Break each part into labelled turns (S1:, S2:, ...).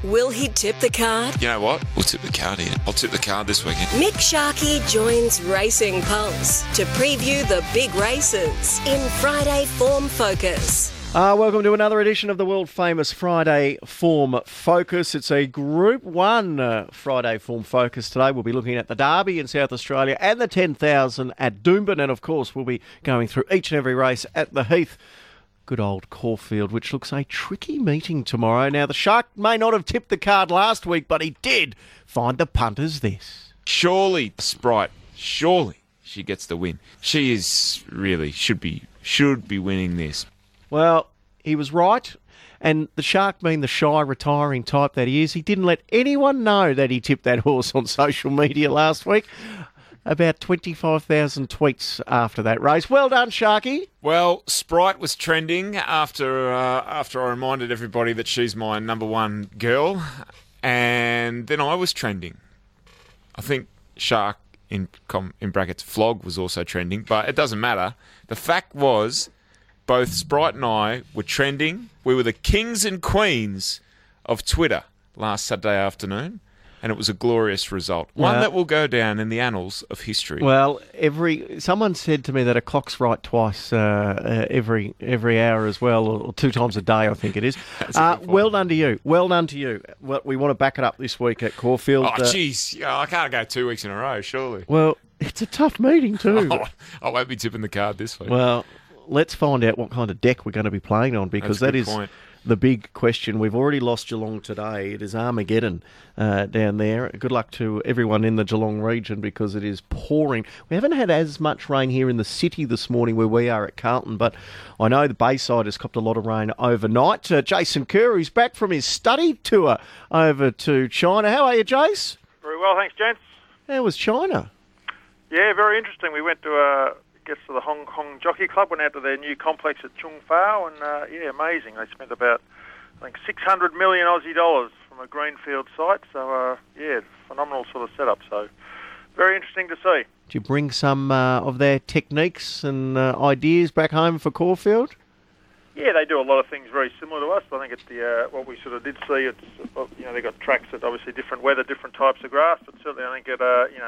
S1: Will he tip the card?
S2: You know what? We'll tip the card here. I'll tip the card this weekend.
S1: Mick Sharkey joins Racing Pulse to preview the big races in Friday Form Focus.
S3: Welcome to another edition of the world-famous Friday Form Focus. It's a Group 1 Friday Form Focus. Today we'll be looking at the Derby in South Australia and the 10,000 at Doomben. And, of course, we'll be going through each and every race at the Heath. Good old Caulfield, which looks a tricky meeting tomorrow. Now, the Shark may not have tipped the card last week, but he did find the punters this.
S2: Surely, Sprite, surely she gets the win. She is really, should be winning this.
S3: Well, he was right, and the Shark, being the shy, retiring type that he is, he didn't let anyone know that he tipped that horse on social media last week. About 25,000 tweets after that race. Well done, Sharky.
S2: Well, Sprite was trending after I reminded everybody that she's my number one girl, and then I was trending. I think Shark, in brackets, Flog, was also trending, but it doesn't matter. The fact was, both Sprite and I were trending. We were the kings and queens of Twitter last Saturday afternoon, and it was a glorious result. One that will go down in the annals of history. Well,
S3: someone said to me that a clock's right twice every hour as well, or 2 times a day, I think it is. Well done to you. Well done to you. Well, we want to back it up this week at Caulfield.
S2: Oh, jeez. I can't go 2 weeks in a row, surely.
S3: Well, it's a tough meeting too.
S2: I won't be tipping the card this week.
S3: Well, let's find out what kind of deck we're going to be playing on, because that is the big question. We've already lost Geelong today. It is Armageddon down there. Good luck to everyone in the Geelong region, because it is pouring. We haven't had as much rain here in the city this morning where we are at Carlton, but I know the Bayside has copped a lot of rain overnight. Jason Kerr, who's back from his study tour over to China. How are you, Jace?
S4: Very well, thanks, gents.
S3: How was China?
S4: Yeah, very interesting. We went to to the Hong Kong Jockey Club, went out to their new complex at Chung Fao, and amazing. They spent about, I think, 600 million Aussie dollars from a greenfield site. So, phenomenal sort of setup. So, very interesting to see.
S3: Did you bring some of their techniques and ideas back home for Caulfield?
S4: Yeah, they do a lot of things very similar to us. But I think it's what we sort of did see. It's they've got tracks that obviously different weather, different types of grass. But certainly, I think it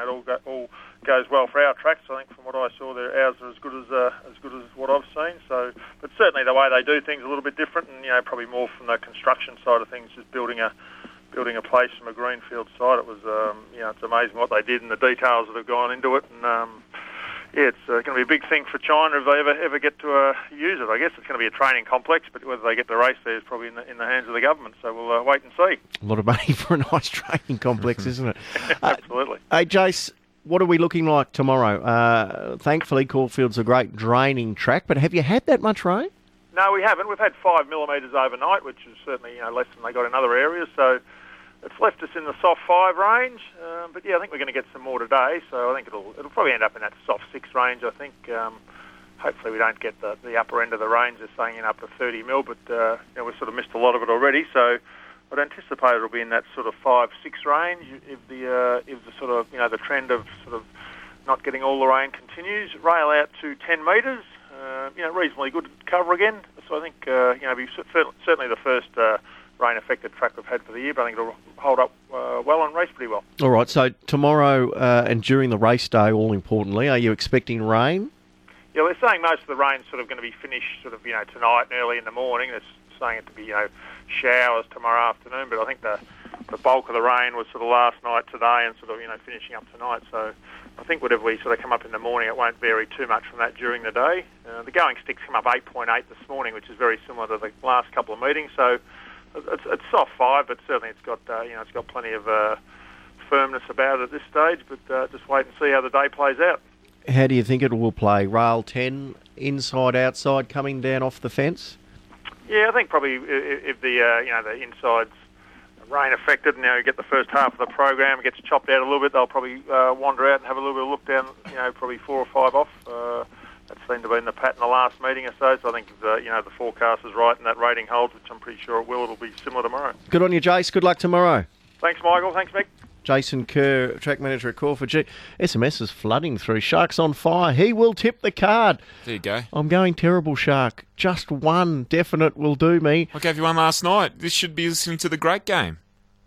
S4: all goes well for our tracks. I think from what I saw, ours are as good as what I've seen. So, but certainly the way they do things is a little bit different, and probably more from the construction side of things, just building a place from a greenfield site. It was it's amazing what they did and the details that have gone into it, and it's going to be a big thing for China if they ever get to use it. I guess it's going to be a training complex, but whether they get to race there is probably in the hands of the government. So we'll wait and see.
S3: A lot of money for a nice training complex, isn't it?
S4: Absolutely.
S3: Hey, Jace, what are we looking like tomorrow? Thankfully, Caulfield's a great draining track, but have you had that much rain?
S4: No, we haven't. We've had 5 millimetres overnight, which is certainly less than they got in other areas. So it's left us in the soft 5 range, but I think we're going to get some more today. So I think it'll probably end up in that soft 6 range. I think hopefully we don't get the upper end of the range. They're saying up to 30 mil, but we've sort of missed a lot of it already. So I'd anticipate it'll be in that sort of 5-6 range if the sort of the trend of sort of not getting all the rain continues. Rail out to 10 metres, reasonably good cover again. So I think be certainly the first rain-affected track we've had for the year, but I think it'll hold up well and race pretty well. All
S3: right, so tomorrow and during the race day, all importantly, are you expecting rain?
S4: Yeah, they're saying most of the rain's sort of going to be finished sort of, tonight and early in the morning. They're saying it to be, showers tomorrow afternoon, but I think the bulk of the rain was sort of last night, today, and sort of, finishing up tonight. So I think whatever we sort of come up in the morning, it won't vary too much from that during the day. The going sticks come up 8.8 this morning, which is very similar to the last couple of meetings. So it's soft 5, but certainly it's got it's got plenty of firmness about it at this stage. But just wait and see how the day plays out.
S3: How do you think it will play? Rail 10, inside, outside, coming down off the fence?
S4: Yeah, I think probably if the inside's rain affected, and you get the first half of the program, it gets chopped out a little bit, they'll probably wander out and have a little bit of look down. Probably 4 or 5 off. That seemed to be in the pattern the last meeting or so. So I think if the forecast is right and that rating holds, which I'm pretty sure it will, it'll be similar tomorrow.
S3: Good on you, Jace. Good luck tomorrow.
S4: Thanks, Michael. Thanks, Mick.
S3: Jason Kerr, track manager at Caulfield. SMS is flooding through. Shark's on fire. He will tip the card.
S2: There you go.
S3: I'm going terrible, Shark. Just one definite will do me.
S2: I gave you one last night. This should be listening to the great game.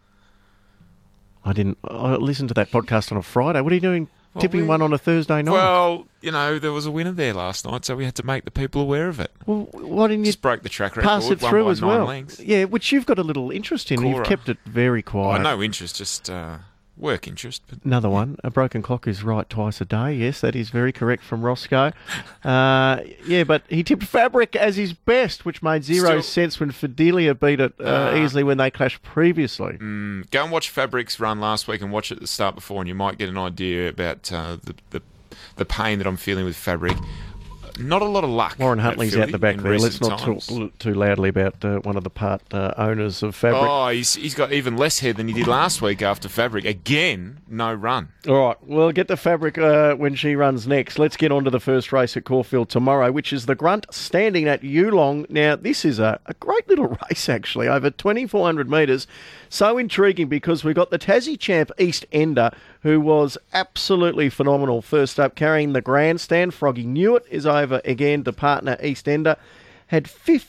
S3: I didn't. I listened to that podcast on a Friday. What are you doing? Tipping one on a Thursday night?
S2: Well, there was a winner there last night, so we had to make the people aware of it.
S3: Well, why didn't you
S2: just broke the track record?
S3: Pass it through as well.
S2: Lengths.
S3: Yeah, which you've got a little interest in. Cora. You've kept it very quiet.
S2: No interest, just work interest. But...
S3: Another one. A broken clock is right twice a day. Yes, that is very correct from Roscoe. But he tipped Fabric as his best, which made zero sense when Fidelia beat it easily when they clashed previously.
S2: Go and watch Fabric's run last week and watch it at the start before, and you might get an idea about the pain that I'm feeling with Fabric. Not a lot of luck.
S3: Warren Huntley's out the back there. Let's not talk too loudly about one of the part owners of Fabric.
S2: Oh, he's got even less head than he did last week after Fabric. Again, no run.
S3: All right, we'll get to Fabric when she runs next. Let's get on to the first race at Caulfield tomorrow, which is the Grunt standing at Yulong. Now, this is a great little race, actually, over 2,400 metres. So intriguing because we've got the Tassie champ East Ender, who was absolutely phenomenal first up, carrying the grandstand. Froggy Newitt is over again to partner East Ender. Had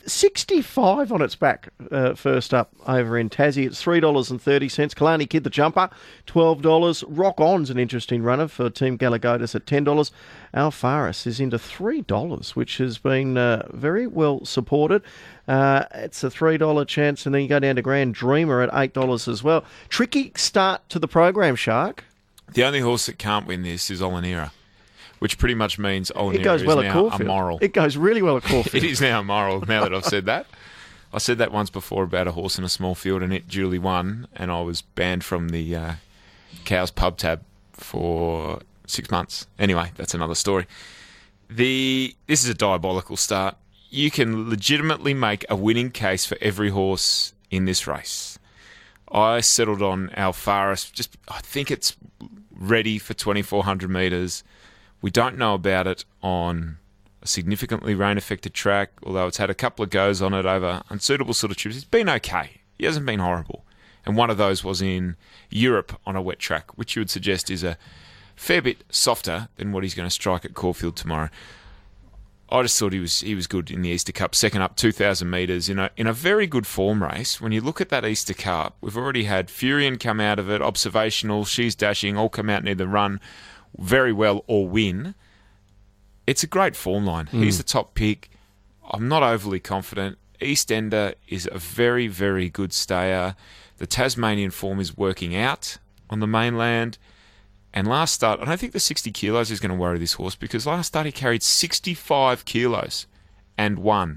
S3: 65 on its back first up over in Tassie. It's $3.30. Kalani Kid the Jumper, $12. Rock On's an interesting runner for Team Galagotis at $10. Alfaris is into $3, which has been very well supported. It's a $3 chance, and then you go down to Grand Dreamer at $8 as well. Tricky start to the program, Shark.
S2: The only horse that can't win this is Olenera, which pretty much means Olenera is now immoral.
S3: It goes really well at Caulfield.
S2: It is now immoral, now that I've said that. I said that once before about a horse in a small field, and it duly won, and I was banned from the Cows pub tab for 6 months. Anyway, that's another story. This is a diabolical start. You can legitimately make a winning case for every horse in this race. I settled on Alfaris. I think it's ready for 2,400 metres. We don't know about it on a significantly rain-affected track, although it's had a couple of goes on it over unsuitable sort of trips. It's been okay. He hasn't been horrible. And one of those was in Europe on a wet track, which you would suggest is a fair bit softer than what he's going to strike at Caulfield tomorrow. I just thought he was good in the Easter Cup. Second up, 2,000 metres in a very good form race. When you look at that Easter Cup, we've already had Furion come out of it, Observational, She's Dashing, all come out and either run very well or win. It's a great form line. He's the top pick. I'm not overly confident. East Ender is a very, very good stayer. The Tasmanian form is working out on the mainland. And last start, I don't think the 60 kilos is going to worry this horse, because last start he carried 65 kilos and won.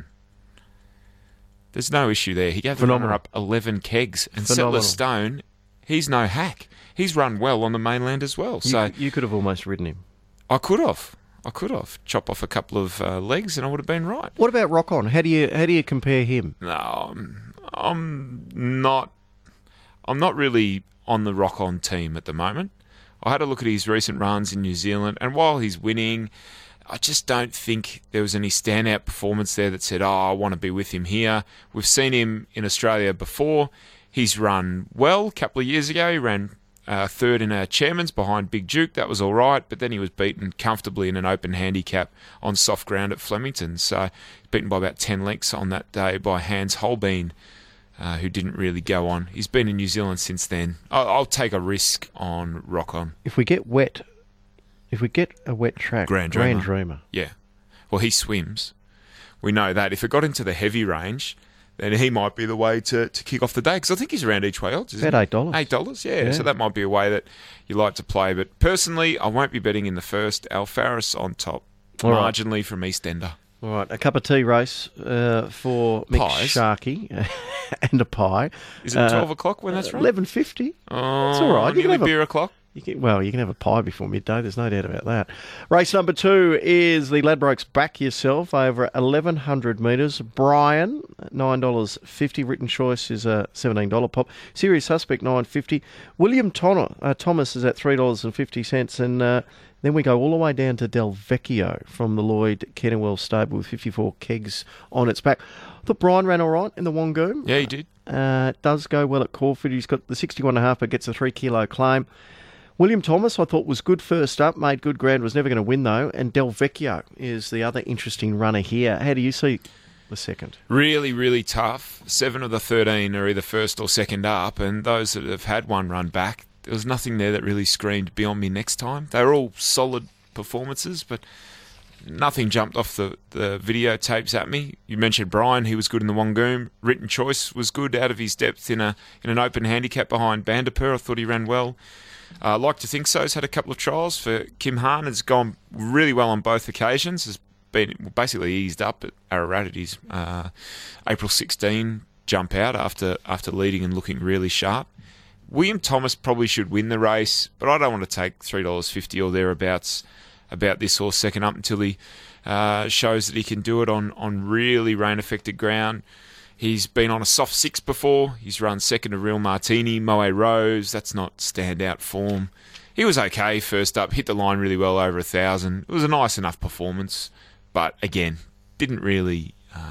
S2: There's no issue there. He gave the runner up 11 kegs. And Settler Stone, he's no hack. He's run well on the mainland as well.
S3: You could have almost ridden him.
S2: I could have. Chop off a couple of legs and I would have been right.
S3: What about Rock On? How do you compare him?
S2: No, I'm not really on the Rock On team at the moment. I had a look at his recent runs in New Zealand, and while he's winning, I just don't think there was any standout performance there that said, I want to be with him here. We've seen him in Australia before. He's run well. A couple of years ago, he ran third in a Chairman's behind Big Duke. That was all right, but then he was beaten comfortably in an open handicap on soft ground at Flemington. So beaten by about 10 lengths on that day by Hans Holbein, who didn't really go on. He's been in New Zealand since then. I'll take a risk on Rock On.
S3: If we get a wet track, Grand Dreamer.
S2: Yeah. Well, he swims. We know that. If it got into the heavy range, then he might be the way to kick off the day, because I think he's around each way odds.
S3: About $8.
S2: $8, yeah. So that might be a way that you like to play. But personally, I won't be betting in the first. Alfaris on top, marginally from East Ender.
S3: All right, a cup of tea race for Mick Sharkey and a pie.
S2: Is it 12 o'clock when that's right?
S3: 11:50.
S2: Oh,
S3: it's all right.
S2: You can have a beer o'clock.
S3: You can have a pie before midday. There's no doubt about that. Race number 2 is the Ladbrokes Back Yourself over 1,100 metres. Brian, $9.50. Written choice is a $17 pop. Serious Suspect, $9.50. William Thomas is at $3.50. And then we go all the way down to Del Vecchio from the Lloyd Kenilworth stable with 54 kegs on its back. I thought Brian ran all right in the Wangoom.
S2: Yeah, he did.
S3: Does go well at Caulfield. He's got the 61.5, but gets a 3 kilo claim. William Thomas, I thought, was good first up, made good ground, was never going to win, though. And Del Vecchio is the other interesting runner here. How do you see the second?
S2: Really, really tough. 7 of the 13 are either first or second up, and those that have had one run back, there was nothing there that really screamed Be On Me Next Time. They were all solid performances, but nothing jumped off the videotapes at me. You mentioned Brian, he was good in the Wangoom. Written Choice was good out of his depth in an open handicap behind Bandipur. I thought he ran well. Like to Think So's had a couple of trials for Kim Hahn. Has gone really well on both occasions. Has been basically eased up at Ararat at his April 16 jump out after leading and looking really sharp. William Thomas probably should win the race, but I don't want to take $3.50 or thereabouts about this horse second up until he shows that he can do it on really rain-affected ground. He's been on a soft 6 before. He's run second to Real Martini, Moe Rose. That's not standout form. He was okay first up, hit the line really well over 1,000. It was a nice enough performance, but again, didn't really...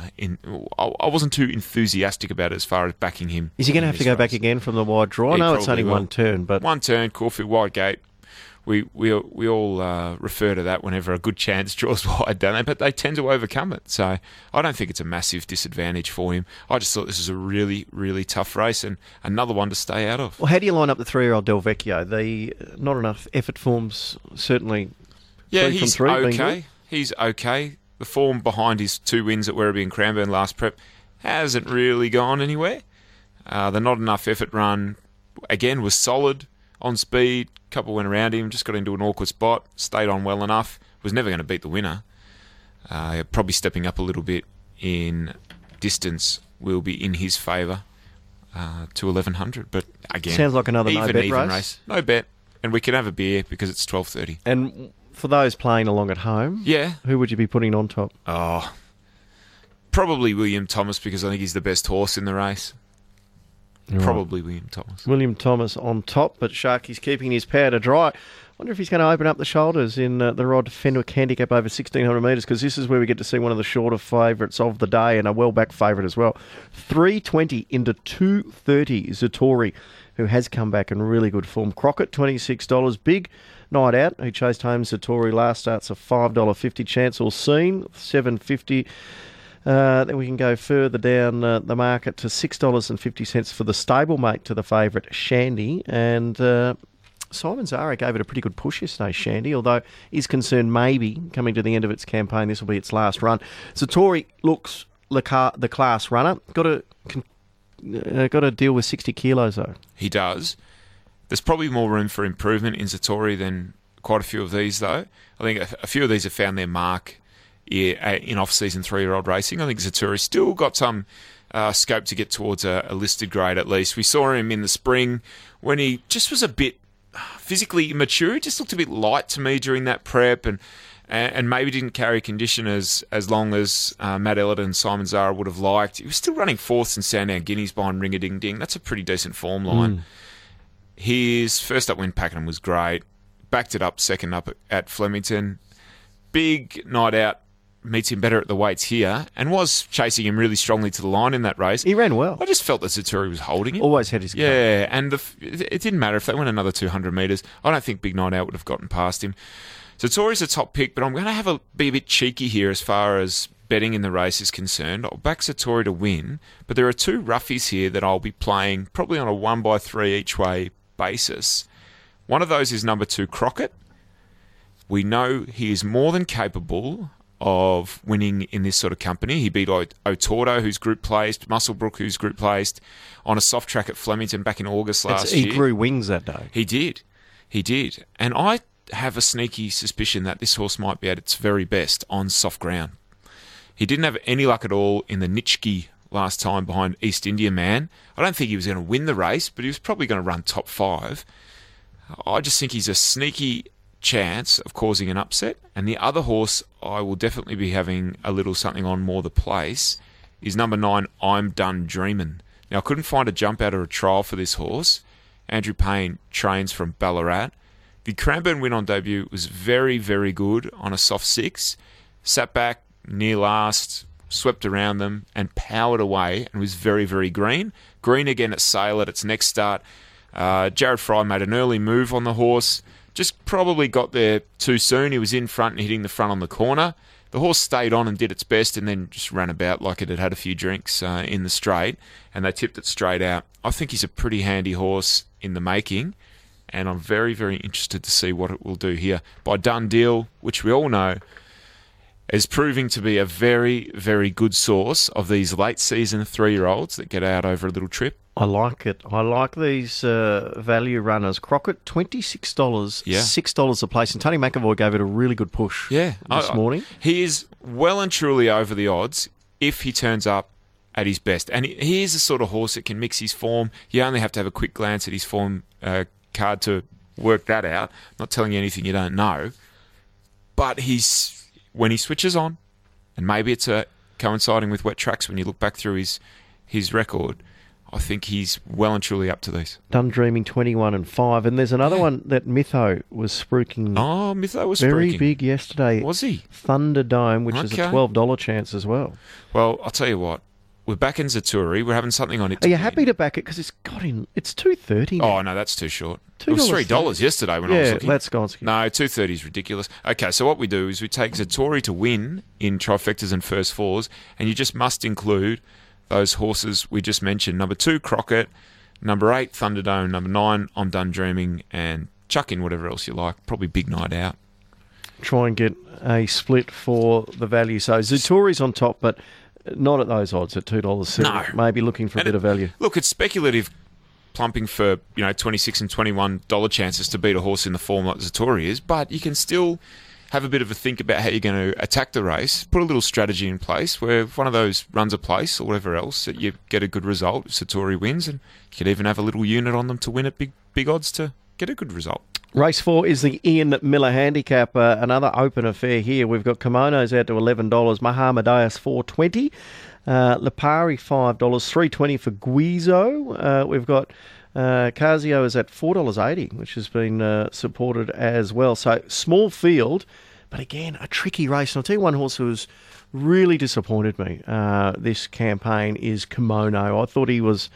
S2: I wasn't too enthusiastic about it as far as backing him.
S3: Is he going to have to go back again from the wide draw? I know it's only one turn, but...
S2: One turn, Caulfield wide gate. We all refer to that whenever a good chance draws wide, don't they? But they tend to overcome it. So I don't think it's a massive disadvantage for him. I just thought this was a really, really tough race and another one to stay out of.
S3: Well, how do you line up the 3-year-old Del Vecchio? The not enough effort forms, certainly.
S2: Yeah, he's okay. He's okay. The form behind his 2 wins at Werribee and Cranbourne last prep hasn't really gone anywhere. The not enough effort run, again, was solid on speed. Couple went around him, just got into an awkward spot, stayed on well enough, was never going to beat the winner. Probably stepping up a little bit in distance will be in his favour to 1,100. But again,
S3: sounds like another no-bet
S2: race. No bet, and we can have a beer because it's 12:30.
S3: And for those playing along at home, who would you be putting on top?
S2: Oh, probably William Thomas because I think he's the best horse in the race. Right. Probably William Thomas.
S3: William Thomas on top, but Sharky's keeping his powder dry. Wonder if he's going to open up the shoulders in the Rod Fenwick handicap over 1,600 metres, because this is where we get to see one of the shorter favourites of the day and a well-backed favourite as well. 320 into 230, Zatori, who has come back in really good form. Crockett, $26. Big Night Out, who chased home Zatori last start's a $5.50 chance, or Seen, $7.50. Then we can go further down the market to $6.50 for the stablemate to the favourite, Shandy. And Simon Zara gave it a pretty good push yesterday, Shandy, although he's concerned maybe coming to the end of its campaign, this will be its last run. Zatori looks the class runner. Got to deal with 60 kilos, though.
S2: He does. There's probably more room for improvement in Zatori than quite a few of these, though. I think a few of these have found their mark in off-season 3-year-old racing. I think Zatori's still got some scope to get towards a listed grade at least. We saw him in the spring when he just was a bit physically immature. He just looked a bit light to me during that prep and maybe didn't carry condition as long as Matt Elliott and Simon Zara would have liked. He was still running fourths in Sandown Guineas behind Ring-a-Ding-Ding. That's a pretty decent form line. His first up win, Pakenham, was great. Backed it up second up at Flemington. Big Night Out meets him better at the weights here and was chasing him really strongly to the line in that race.
S3: He ran well.
S2: I just felt that Zatori was holding him.
S3: Always had his cover.
S2: Yeah, and it didn't matter if they went another 200 metres. I don't think Big Night Out would have gotten past him. Zatori's a top pick, but I'm going to be a bit cheeky here as far as betting in the race is concerned. I'll back Zatori to win, but there are 2 roughies here that I'll be playing probably on a 1x3 each way basis. One of those is number 2, Crockett. We know he is more than capable of winning in this sort of company. He beat Otordo, who's group placed, Musselbrook, who's group placed, on a soft track at Flemington back in August last year.
S3: He grew wings that day.
S2: He did. And I have a sneaky suspicion that this horse might be at its very best on soft ground. He didn't have any luck at all in the Nitschke last time behind East India Man. I don't think he was going to win the race, but he was probably going to run top 5. I just think he's a sneaky chance of causing an upset. And the other horse I will definitely be having a little something on more the place is number 9, I'm Done Dreamin'. Now, I couldn't find a jump out or a trial for this horse. Andrew Payne trains from Ballarat. The Cranbourne win on debut was very, very good on a soft 6. Sat back near last, swept around them and powered away and was very, very green. Green again at Sale at its next start. Jared Fry made an early move on the horse. Just probably got there too soon. He was in front and hitting the front on the corner. The horse stayed on and did its best and then just ran about like it had had a few drinks in the straight, and they tipped it straight out. I think he's a pretty handy horse in the making. and I'm very, very interested to see what it will do here. By Done Deal, which we all know is proving to be a very, very good source of these late-season 3-year-olds that get out over a little trip.
S3: I like it. I like these value runners. Crockett, $26, $6 a place. And Tony McAvoy gave it a really good push this morning.
S2: He is well and truly over the odds if he turns up at his best. And he is the sort of horse that can mix his form. You only have to have a quick glance at his form card to work that out. I'm not telling you anything you don't know. But when he switches on, and maybe it's coinciding with wet tracks when you look back through his record, I think he's well and truly up to these.
S3: Done Dreaming 21-5, and there's another one that Mytho was spruiking.
S2: Oh, Mytho was
S3: very
S2: spruiking.
S3: Big yesterday.
S2: Was he?
S3: Thunderdome, which is a $12 chance as well.
S2: Well, I'll tell you what. We're back in Zaturi. We're having something on it.
S3: Are you happy to back it because it's $2.30 now?
S2: Oh no, that's too short. It was $3 yesterday when I was looking.
S3: Let's go on.
S2: No, $2.30 is ridiculous. Okay, so what we do is we take Zaturi to win in trifectas and first fours, and you just must include those horses we just mentioned. Number 2, Crockett. Number 8, Thunderdome. Number 9, I'm Done Dreaming. And chuck in whatever else you like. Probably Big Night Out.
S3: Try and get a split for the value. So Zaturi's on top, but not at those odds at $2.70.
S2: No.
S3: Maybe looking for a bit of value.
S2: Look, it's speculative plumping for $26 and $21 chances to beat a horse in the form like Zaturi is, but you can still have a bit of a think about how you're going to attack the race. Put a little strategy in place where if one of those runs a place or whatever else, that you get a good result if Zaturi wins, and you could even have a little unit on them to win at big odds to get a good result.
S3: Race 4 is the Ian Miller Handicap, another open affair here. We've got Kimonos out to $11, Mahamadeus $4.20, Lipari $5, $3.20 for Guizo. We've got Casio is at $4.80, which has been supported as well. So small field, but again, a tricky race. And I'll tell you one horse who's really disappointed me this campaign is Kimono. I thought he was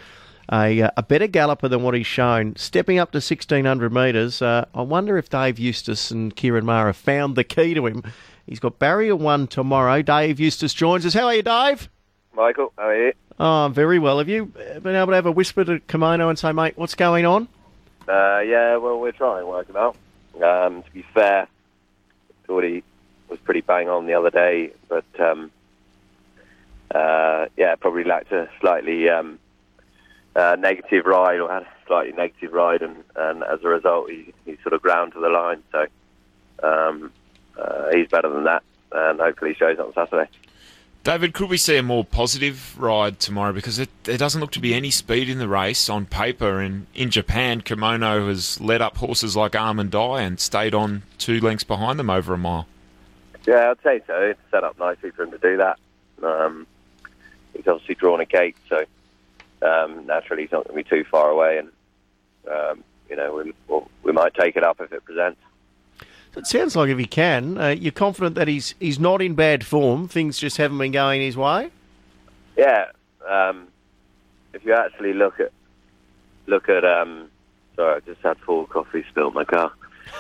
S3: a better galloper than what he's shown. Stepping up to 1,600 metres, I wonder if Dave Eustace and Kieran Maher have found the key to him. He's got barrier 1 tomorrow. Dave Eustace joins us. How are you, Dave?
S5: Michael, how are you?
S3: Oh, very well. Have you been able to have a whisper to Kimono and say, mate, what's going on?
S5: Yeah, well, we're trying to work it out. To be fair, thought he was pretty bang on the other day, but probably lacked a slightly negative ride, or had a slightly negative ride, and as a result, he sort of ground to the line. So he's better than that, and hopefully he shows up on Saturday.
S2: David, could we see a more positive ride tomorrow? Because there doesn't look to be any speed in the race on paper. And in Japan, Kimono has led up horses like Almond Eye and stayed on 2 lengths behind them over a mile.
S5: Yeah, I'd say so. It's set up nicely for him to do that. He's obviously drawn a gate, so naturally he's not going to be too far away. And, we might take it up if it presents.
S3: So it sounds like if he can, you're confident that he's not in bad form. Things just haven't been going his way.
S5: Yeah, if you actually look at. Sorry, I just had full coffee spilled in my car.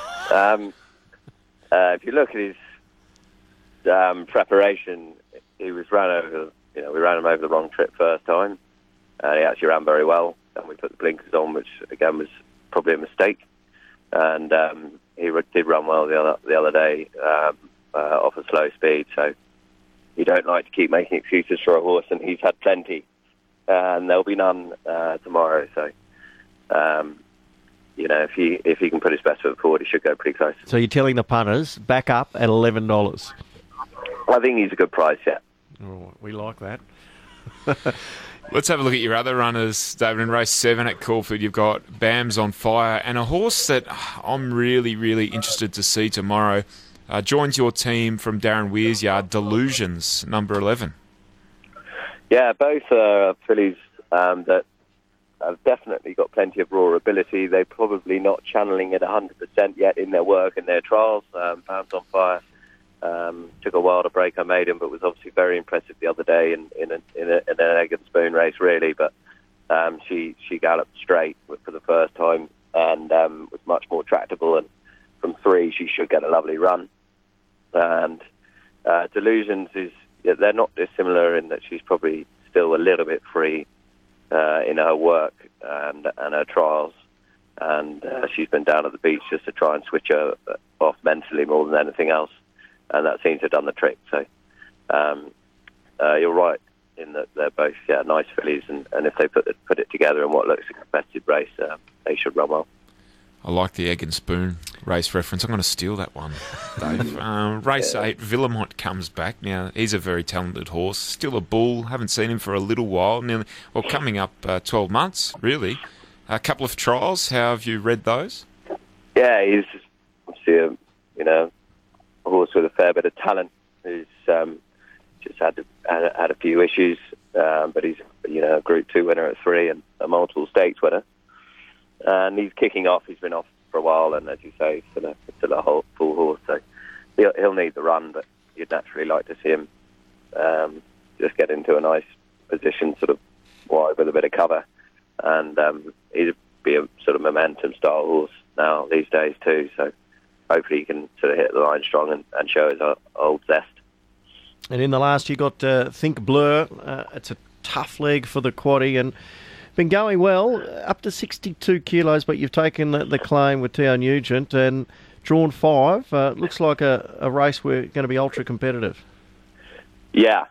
S5: If you look at his preparation, he was ran over. We ran him over the wrong trip first time, and he actually ran very well. And we put the blinkers on, which again was probably a mistake. And he did run well the other day off a slow speed. So you don't like to keep making excuses for a horse, and he's had plenty, and there'll be none tomorrow. So if he can put his best foot forward, he should go pretty close.
S3: So you're telling the punters back up at $11?
S5: I think he's a good price. Yeah.
S3: Oh, we like that.
S2: Let's have a look at your other runners, David. In race 7 at Caulfield, you've got Bam's on Fire, and a horse that I'm really, really interested to see tomorrow joins your team from Darren Weir's yard, Delusions, number 11.
S5: Yeah, both are fillies that have definitely got plenty of raw ability. They're probably not channeling it 100% yet in their work and their trials. Bam's on Fire took a while to break her maiden, but was obviously very impressive the other day in an egg and spoon race, really. But she galloped straight for the first time and was much more tractable. And from 3, she should get a lovely run. And Delusions they're not dissimilar in that she's probably still a little bit free in her work and her trials. and she's been down at the beach just to try and switch her off mentally more than anything else, and that seems to have done the trick. So you're right in that they're both nice fillies, and if they put it together in what looks a competitive race, they should run well.
S2: I like the egg and spoon race reference. I'm going to steal that one, Dave. Race 8, Villamont comes back. Now, he's a very talented horse. Still a bull. Haven't seen him for a little while. Coming up 12 months, really. A couple of trials. How have you read those?
S5: Yeah, he's obviously a horse with a fair bit of talent. Who's just had a few issues, but he's a Group 2 winner at 3 and a multiple stakes winner. And he's kicking off. He's been off for a while, and as you say, he's still a full horse. So he'll need the run, but you'd naturally like to see him just get into a nice position, sort of wide with a bit of cover. And he'd be a sort of momentum style horse now these days too. So hopefully he can sort of hit the line strong and show his old zest.
S3: And in the last, you got Think Blur. It's a tough leg for the quaddie, and been going well, up to 62 kilos, but you've taken the claim with Theo Nugent and drawn 5. Looks like a race where going to be ultra competitive.
S5: Yeah,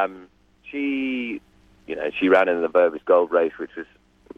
S5: she ran in the Verbis Gold race, which was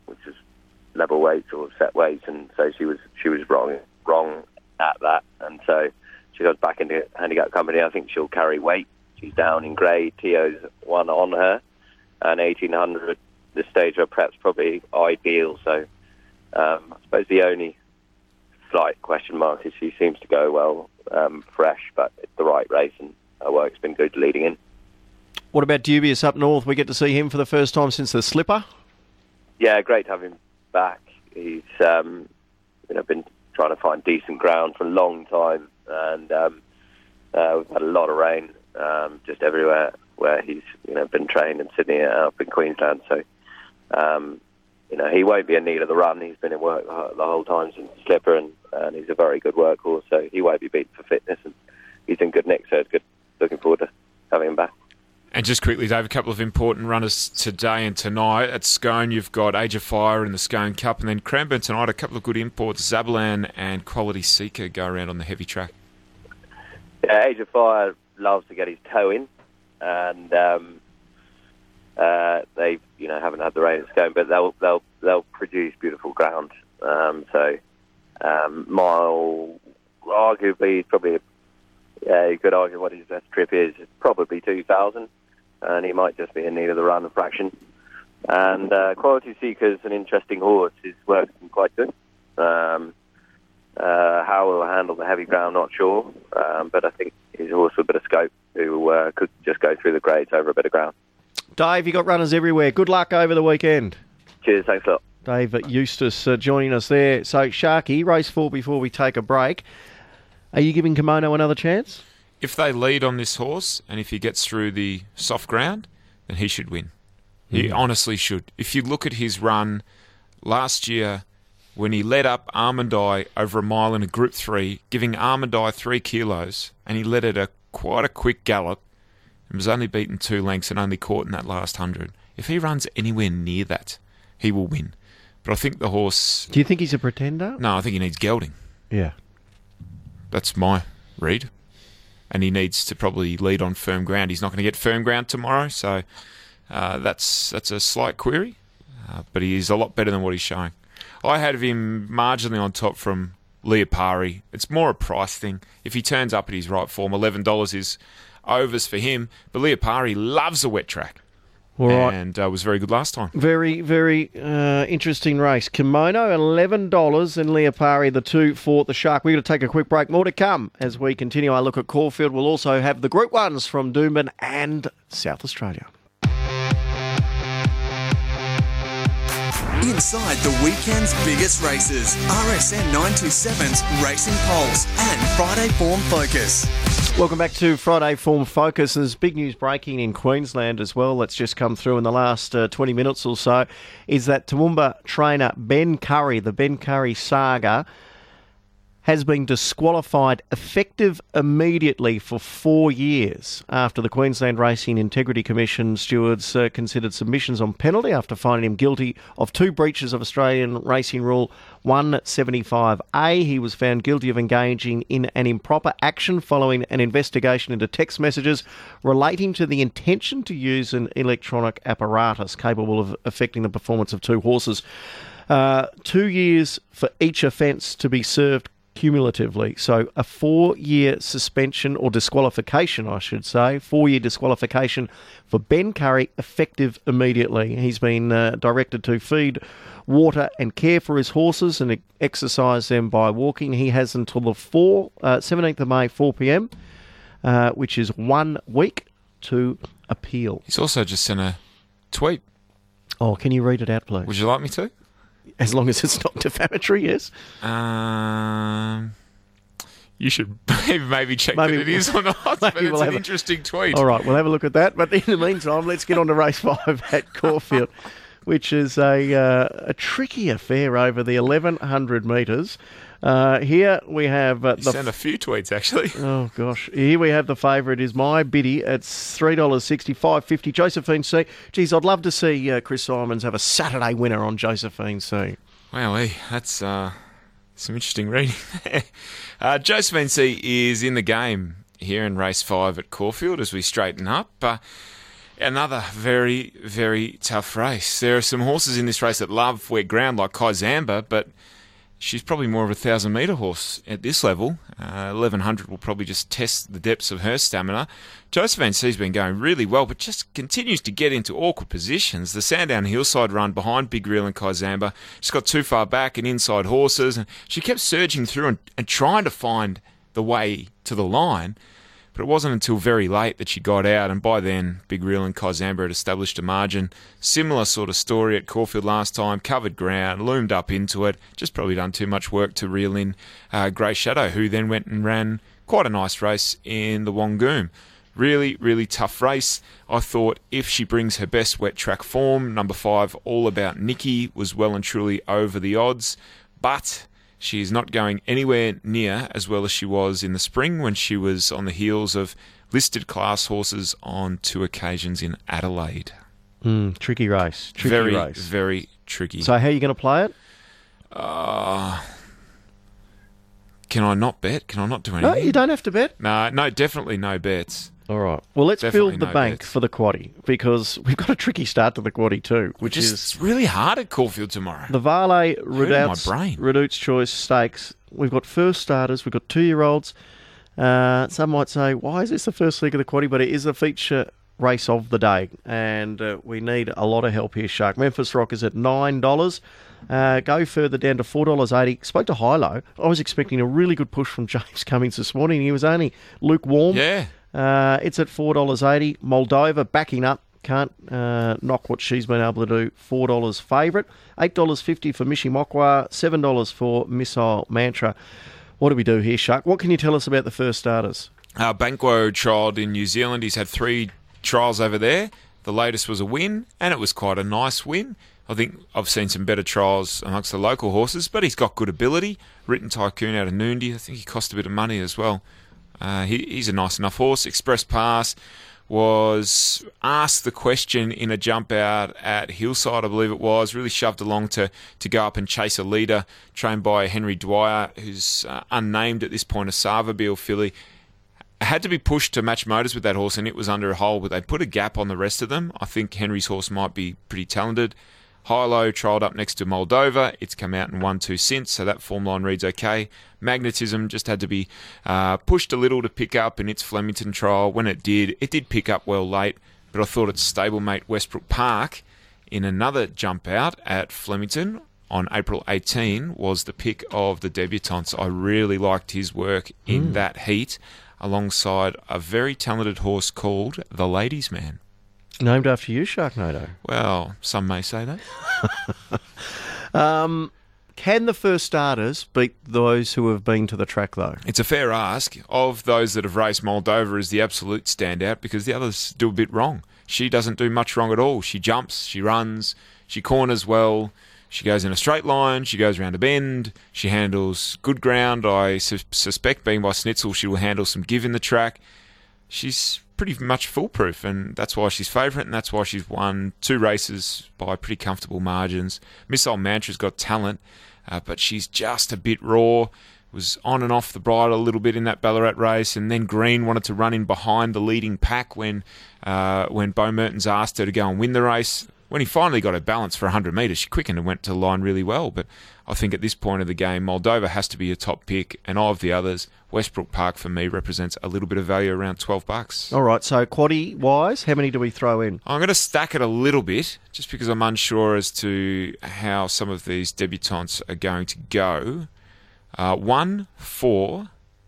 S5: level weights or set weights, and so she was wrong at that, and so she goes back into handicap company. I think she'll carry weight. She's down in grade. Theo's one on her, and 1800. This stage where prep's probably ideal. So I suppose the only slight question mark is she seems to go well fresh, but it's the right race, and her work's been good leading in.
S3: What about Dubious up north? We get to see him for the first time since the Slipper.
S5: Yeah, great to have him back. He's been trying to find decent ground for a long time, and we've had a lot of rain just everywhere where he's been trained in Sydney and up in Queensland. So he won't be in need of the run. He's been in work the whole time since the Slipper, and he's a very good workhorse, so he won't be beaten for fitness, and he's in good nick, so it's good. Looking forward to having him back.
S2: And just quickly, Dave, a couple of important runners today and tonight. At Scone, you've got Age of Fire in the Scone Cup, and then Cranbourne tonight, a couple of good imports. Zabalan and Quality Seeker go around on the heavy track.
S5: Yeah, Age of Fire loves to get his toe in, and they haven't had the rain at Scone, but they'll produce beautiful ground. Mile, arguably, probably, you could argue what his best trip is. It's probably 2,000, and he might just be in need of the run a fraction. And Quality Seeker's an interesting horse. His work's been quite good. How he'll handle the heavy ground, not sure, but I think he's a horse with a bit of scope who could just go through the grades over a bit of ground.
S3: Dave, you got runners everywhere. Good luck over the weekend.
S5: Cheers, thanks a lot.
S3: Dave Eustace joining us there. So, Sharky, race 4 before we take a break. Are you giving Kimono another chance?
S2: If they lead on this horse, and if he gets through the soft ground, then he should win. He honestly should. If you look at his run last year, when he led up Armandai over a mile in a Group 3, giving Armandai 3 kilos, and he led it quite a quick gallop, and was only beaten 2 lengths and only caught in that last 100. If he runs anywhere near that, he will win. But I think the horse...
S3: Do you think he's a pretender?
S2: No, I think he needs gelding.
S3: Yeah.
S2: That's my read. And he needs to probably lead on firm ground. He's not going to get firm ground tomorrow, so that's a slight query. But he is a lot better than what he's showing. I had him marginally on top from Leopari. It's more a price thing. If he turns up at his right form, $11 is overs for him. But Leopari loves a wet track. All right. And was very good last time.
S3: Very, very interesting race. Kimono, $11, and Leopari, the 2 for the Shark. We're going to take a quick break. More to come as we continue our look at Caulfield. We'll also have the Group 1s from Doomben and South Australia.
S6: Inside the weekend's biggest races, RSN 927's Racing Pulse and Friday Form Focus.
S3: Welcome back to Friday Form Focus. There's big news breaking in Queensland as well. That's just come through in the last 20 minutes or so. Is that Toowoomba trainer Ben Curry, the Ben Curry saga, has been disqualified effective immediately for 4 years after the Queensland Racing Integrity Commission stewards considered submissions on penalty after finding him guilty of 2 breaches of Australian Racing Rule 175A. He was found guilty of engaging in an improper action following an investigation into text messages relating to the intention to use an electronic apparatus capable of affecting the performance of 2 horses. 2 years for each offence to be served cumulatively. So a 4-year suspension or disqualification, I should say, 4-year disqualification for Ben Curry effective immediately. He's been directed to feed, water and care for his horses and exercise them by walking. He has until the 17th of May, 4 p.m, which is 1 week to appeal.
S2: He's also just sent a tweet.
S3: Oh, can you read it out, please?
S2: Would you like me to?
S3: As long as it's not defamatory, yes.
S2: You should maybe check that it is or not, but it's an interesting tweet.
S3: All right, we'll have a look at that. But in the meantime, let's get on to race 5 at Caulfield, which is a tricky affair over the 1,100 metres. Here we have...
S2: You sent a few tweets, actually.
S3: Oh, gosh. Here we have the favourite is My Biddy at $3.60, $5.50. Josephine C. Geez, I'd love to see Chris Simons have a Saturday winner on Josephine C.
S2: Wow, that's some interesting reading there. Josephine C is in the game here in race 5 at Caulfield as we straighten up. Another very, very tough race. There are some horses in this race that love wet ground like Kaizamba, but she's probably more of a 1,000-metre horse at this level. 1,100 will probably just test the depths of her stamina. Josephine C's been going really well, but just continues to get into awkward positions. The Sandown Hillside run behind Big Reel and Kaizamba just got too far back and inside horses, and she kept surging through and trying to find the way to the line. But it wasn't until very late that she got out, and by then, Big Reel and Kaizamba had established a margin. Similar sort of story at Caulfield last time, covered ground, loomed up into it, just probably done too much work to reel in Grey Shadow, who then went and ran quite a nice race in the Wangoom. Really, really tough race. I thought if she brings her best wet track form, number 5, All About Nikki, was well and truly over the odds, but she is not going anywhere near as well as she was in the spring when she was on the heels of listed class horses on 2 occasions in Adelaide.
S3: Tricky race.
S2: Very,
S3: race.
S2: Very tricky.
S3: So how are you going to play it?
S2: Can I not bet? Can I not do anything?
S3: No, you don't have to bet.
S2: No, definitely no bets.
S3: All right. Well, let's
S2: Definitely
S3: build the
S2: no
S3: bank
S2: bets.
S3: for the quaddie because we've got a tricky start to the quaddie too, which is
S2: It's really hard at Caulfield tomorrow.
S3: the Varley
S2: brain.
S3: Redoubt's Choice Stakes. We've got first starters. We've got 2-year-olds. Some might say, why is this the first leg of the quaddie? But it is the feature race of the day, and we need a lot of help here, Shark. Memphis Rock is at $9. Go further down to $4.80. Spoke to Hilo. I was expecting a really good push from James Cummings this morning. He was only lukewarm.
S2: Yeah.
S3: It's at $4.80. Moldova backing up. Can't knock what she's been able to do. $4 favourite. $8.50 for Mishimokwa. $7 for Missile Mantra. What do we do here, Shark? What can you tell us about the first starters?
S2: Banquo trialled in New Zealand. He's had 3 trials over there. The latest was a win, and it was quite a nice win. I think I've seen some better trials amongst the local horses, but he's got good ability. Written Tycoon out of Noondi. I think he cost a bit of money as well. He's a nice enough horse. Express Pass was asked the question in a jump out at Hillside, I believe it was, really shoved along to go up and chase a leader trained by Henry Dwyer, who's unnamed at this point, a Savabeel filly. Had to be pushed to match motors with that horse, and it was under a hole, but they put a gap on the rest of them. I think Henry's horse might be pretty talented. Hilo trialled up next to Moldova. It's come out and 1-2 since, so that form line reads okay. Magnetism just had to be pushed a little to pick up in its Flemington trial. When it did pick up well late, but I thought its stablemate Westbrook Park in another jump out at Flemington on April 18 was the pick of the debutantes. I really liked his work in that heat alongside a very talented horse called the Ladies' Man.
S3: Named after you, Sharknado.
S2: Well, some may say that.
S3: Can the first starters beat those who have been to the track, though?
S2: It's a fair ask. Of those that have raced, Moldova is the absolute standout because the others do a bit wrong. She doesn't do much wrong at all. She jumps, she runs, she corners well. She goes in a straight line. She goes around a bend. She handles good ground. I suspect, being by Snitzel, she will handle some give in the track. She's pretty much foolproof, and that's why she's favourite, and that's why she's won 2 races by pretty comfortable margins. Missile Mantra's got talent, but she's just a bit raw. Was on and off the bridle a little bit in that Ballarat race, and then Green wanted to run in behind the leading pack when Bo Mertens asked her to go and win the race. When he finally got her balance for 100 metres, she quickened and went to the line really well. But I think at this point of the game, Moldova has to be a top pick, and of the others, Westbrook Park for me represents a little bit of value, around $12.
S3: All right, so quaddie-wise, how many do we throw in?
S2: I'm going to stack it a little bit, just because I'm unsure as to how some of these debutantes are going to go. 1, 4,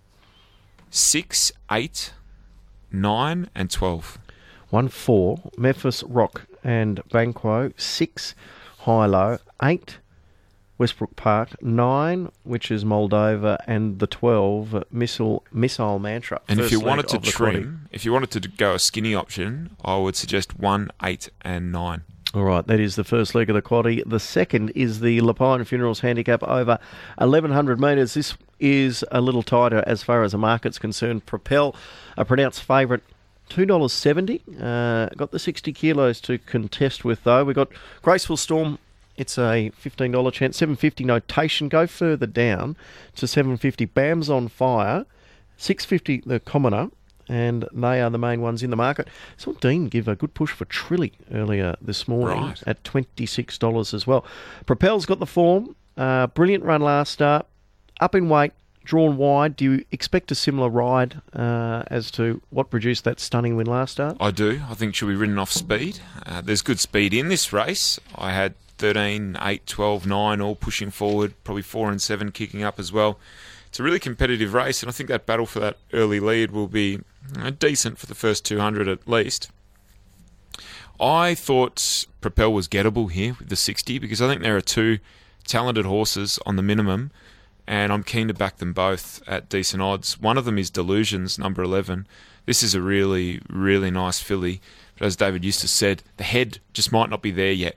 S2: 6, 8, 9 and 12.
S3: 1, 4, Memphis Rock and Banquo. 6, Hilo. 8, Westbrook Park. 9, which is Moldova, and the 12, Missile Mantra.
S2: And if you wanted to trim, if you wanted to go a skinny option, I would suggest 1, 8 and 9.
S3: All right, that is the first leg of the quaddie. The second is the Lapine Funerals handicap over 1,100 metres. This is a little tighter as far as the market's concerned. Propel, a pronounced favourite, $2.70. Got the 60 kilos to contest with, though. We've got Graceful Storm. It's a $15 chance. $7.50 Notation. Go further down to $7.50. Bam's on Fire. $6.50 the Commoner. And they are the main ones in the market. Saw Dean give a good push for Trilly earlier this morning at $26 as well. Propel's got the form. Brilliant run last start. Up in weight, drawn wide. Do you expect a similar ride as to what produced that stunning win last start?
S2: I do. I think she'll be ridden off speed. There's good speed in this race. I had 13, 8, 12, 9 all pushing forward, probably 4 and 7 kicking up as well. It's a really competitive race, and I think that battle for that early lead will be decent for the first 200 at least. I thought Propel was gettable here with the 60 because I think there are 2 talented horses on the minimum, and I'm keen to back them both at decent odds. One of them is Delusions, number 11. This is a really, really nice filly, but as David Eustace said, the head just might not be there yet.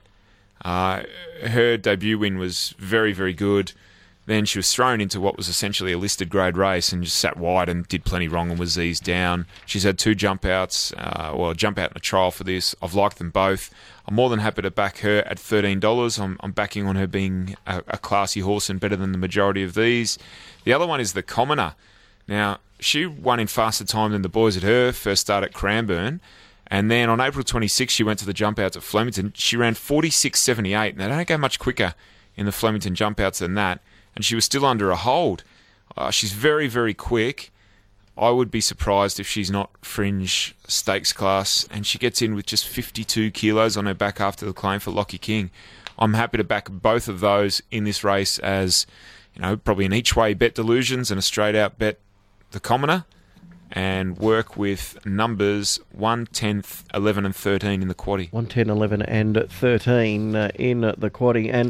S2: Her debut win was very, very good. Then she was thrown into what was essentially a listed grade race and just sat wide and did plenty wrong and was eased down. She's had 2 jump outs, a jump out in a trial for this. I've liked them both. I'm more than happy to back her at $13. I'm backing on her being a classy horse and better than the majority of these. The other one is the Commoner. Now, she won in faster time than the boys at her first start at Cranbourne. And then on April 26th, she went to the jump outs at Flemington. She ran 46.78, and they don't go much quicker in the Flemington jump outs than that. And she was still under a hold. She's very, very quick. I would be surprised if she's not fringe stakes class, and she gets in with just 52 kilos on her back after the claim for Lockie King. I'm happy to back both of those in this race as, probably an each-way bet Delusions and a straight-out bet the Commoner, and work with numbers 1, 10, 11 and 13 in the quaddie.
S3: 1, 10, 11 and 13 in the quaddie. And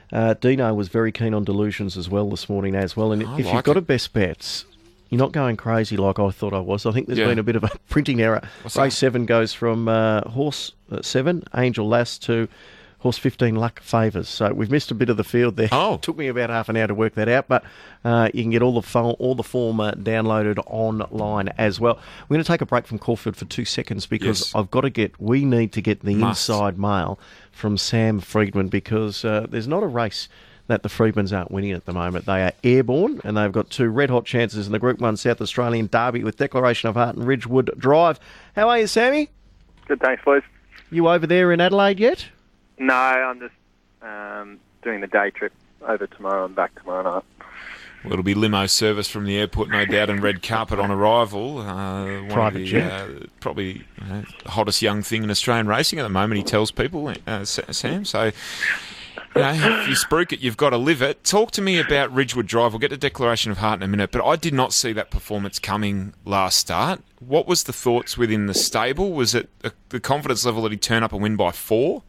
S3: Dino was very keen on Delusions as well this morning as well. And if you've got a best bets, you're not going crazy like I thought I was. I think there's been a bit of a printing error. Race 7 goes from horse 7, Angel Lass, to horse 15, Luck Favours. So we've missed a bit of the field there. It took me about half an hour to work that out, but you can get all the form downloaded online as well. We're going to take a break from Caulfield for 2 seconds because we need to get the inside mail from Sam Freedman because there's not a race that the Freedmans aren't winning at the moment. They are airborne, and they've got 2 red-hot chances in the Group 1 South Australian Derby with Declaration of Heart and Ridgewood Drive. How are you, Sammy?
S7: Good, thanks, boys.
S3: You over there in Adelaide yet?
S7: No, I'm just doing the day trip over tomorrow and back tomorrow night.
S2: Well, it'll be limo service from the airport, no doubt, and red carpet on arrival.
S3: Private jet.
S2: Probably the hottest young thing in Australian racing at the moment, he tells people, Sam. So, if you spruik it, you've got to live it. Talk to me about Ridgewood Drive. We'll get to Declaration of Heart in a minute, but I did not see that performance coming last start. What was the thoughts within the stable? Was it the confidence level that he'd turn up and win by 4?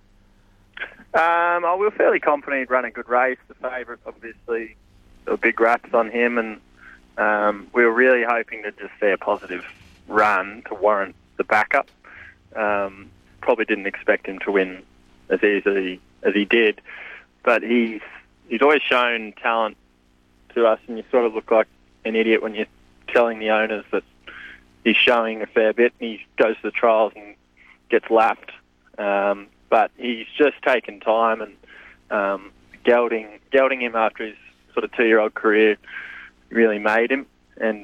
S7: We were fairly confident he'd run a good race. The favourite, obviously, there were big raps on him, and we were really hoping to just see a positive run to warrant the backup. Probably didn't expect him to win as easily as he did. but he's always shown talent to us, and you sort of look like an idiot when you're telling the owners that he's showing a fair bit. He goes to the trials and gets lapped, but he's just taken time, and gelding him after his sort of 2-year-old career really made him. And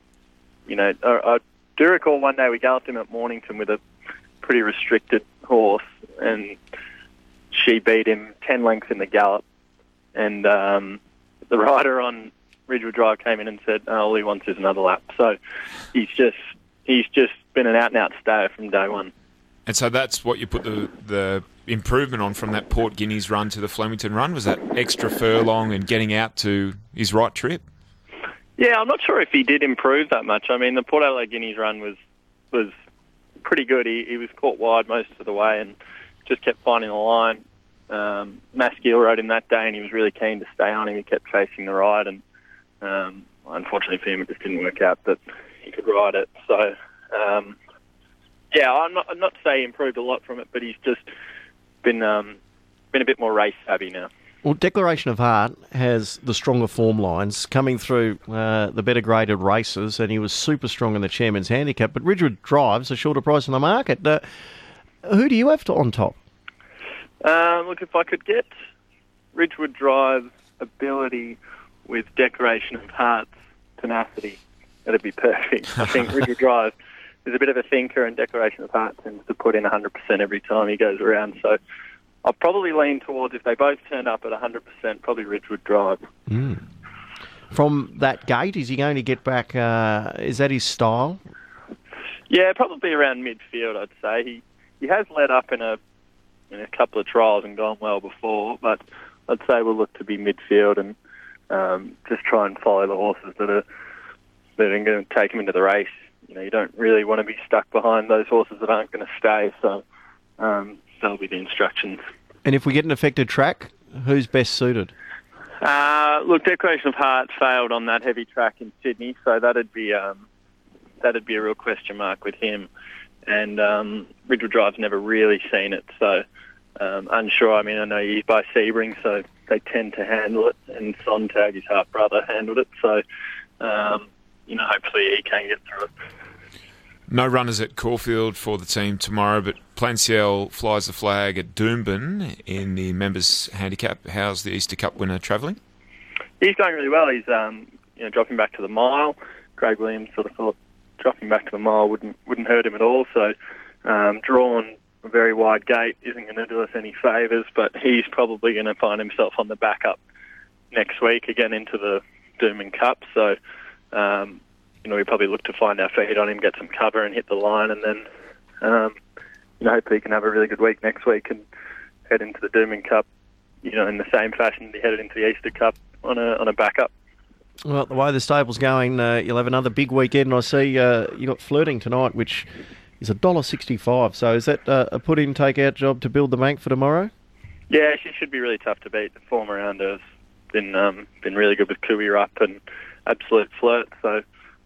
S7: I do recall one day we galloped him at Mornington with a pretty restricted horse, and she beat him 10 lengths in the gallop. And the rider on Ridgewood Drive came in and said, all he wants is another lap. So he's just been an out-and-out stayer from day one.
S2: And so that's what you put the improvement on from that Port Guineas run to the Flemington run, was that extra furlong and getting out to his right trip?
S7: Yeah, I'm not sure if he did improve that much. I mean, the Port Adelaide Guineas run was pretty good. He was caught wide most of the way and just kept finding the line. Maskeel rode him that day, and he was really keen to stay on him. He kept chasing the ride, and unfortunately for him, it just didn't work out that he could ride it. So, I'm not to say he improved a lot from it, but he's just been a bit more race savvy now.
S3: Well, Declaration of Heart has the stronger form lines coming through the better graded races, and he was super strong in the Chairman's Handicap. But Ridgewood Drive's a shorter price in the market. Who do you have on top?
S7: Look, if I could get Ridgewood Drive's ability with Declaration of Heart's tenacity, that'd be perfect. I think Ridgewood Drive is a bit of a thinker, and Declaration of Heart tends to put in 100% every time he goes around. So I'll probably lean towards, if they both turn up at 100%, probably Ridgewood Drive.
S3: Mm. From that gate, is he going to get back? Is that his style?
S7: Yeah, probably around midfield, I'd say. He has led up in a couple of trials and gone well before, but I'd say we'll look to be midfield and just try and follow the horses that are going to take him into the race. You don't really want to be stuck behind those horses that aren't going to stay, so that'll be the instructions. And if we get an affected track, who's best suited? Look, Declaration of Heart failed on that heavy track in Sydney, so that'd be a real question mark with him. And Ridgewood Drive's never really seen it, so unsure. I mean, I know he's by Sebring, so they tend to handle it, and Sontag, his half-brother, handled it, so hopefully he can get through it. No runners at Caulfield for the team tomorrow, but Planciel flies the flag at Doomben in the members' handicap. How's the Easter Cup winner travelling? He's going really well. He's dropping back to the mile. Craig Williams sort of thought dropping back to the mile wouldn't hurt him at all. So drawn a very wide gate isn't going to do us any favours, but he's probably going to find himself on the back up next week again into the Doomben Cup. So we probably look to find our feet on him, get some cover and hit the line, and then hopefully he can have a really good week next week and head into the Doomben Cup in the same fashion he headed into the Easter Cup on a backup. Well, the way the stable's going, you'll have another big weekend. I see you got Flirting tonight, which is $1.65. So is that a put-in, take-out job to build the bank for tomorrow? Yeah, she should be really tough to beat. The form around her has been really good with Kui Rupp and Absolute Flirt. So